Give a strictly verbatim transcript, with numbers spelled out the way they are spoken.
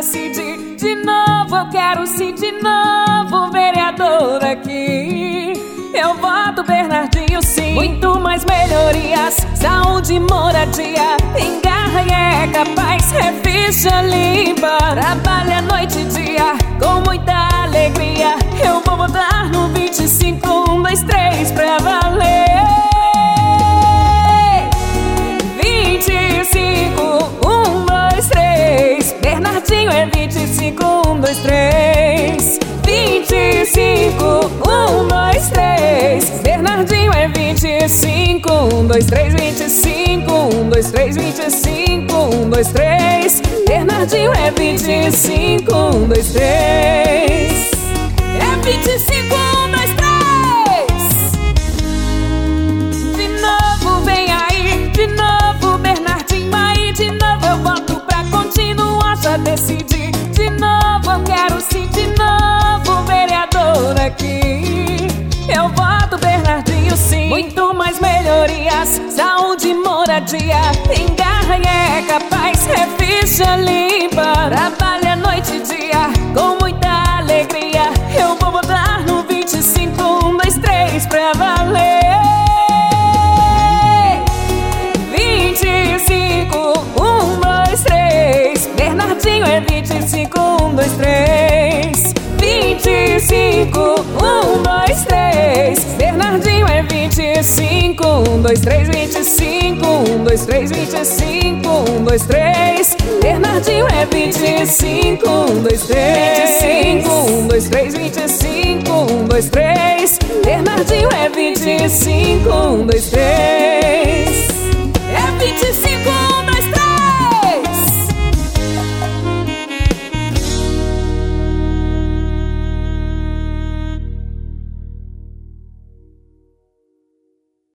decidi. De novo eu quero sim, de novo vereador aqui. Eu voto Bernardinho sim. Muito mais melhorias, saúde e moradia. Tem garra e é capaz, é ficha limpa. Trabalha noite e dia, com muita alegria. Eu vou votar no vinte e cinco, um, dois, três pra valer. Vinte e cinco, um, dois, três. Bernardinho é vinte e cinco, um, dois, três. Vinte e cinco, um, dois, três. Bernardinho é vinte e cinco, um, dois, três. Vinte e cinco, um, dois, três. Vinte e cinco, um, dois, três. Bernardinho é vinte e cinco, um, dois, três. É vinte e cinco, um, dois, três. De novo vem aí, de novo Bernardinho aí. De novo eu voto pra continuar, já decidi. De novo eu quero sim, de novo vereador aqui. Eu voto Bernardinho sim. Muito mais melhorias, saúde e moradia. Tem garra e é capaz, é ficha limpa. Trabalha noite e dia, com muita alegria. Eu vou votar no vinte e cinco, um, dois, três pra valer. Vinte e cinco, um, dois, três. Bernardinho é vinte e cinco, um, dois, três. Vinte e cinco, um, dois, três. Bernardinho é vinte e cinco, um, dois, três. Vinte e cinco, um, dois, três. Vinte e cinco, um, dois, três. Bernardinho é vinte e cinco, um, dois, três. Vinte e cinco, um, dois, três. Vinte e cinco, um, dois, três. Bernardinho é vinte e cinco, um, dois, três.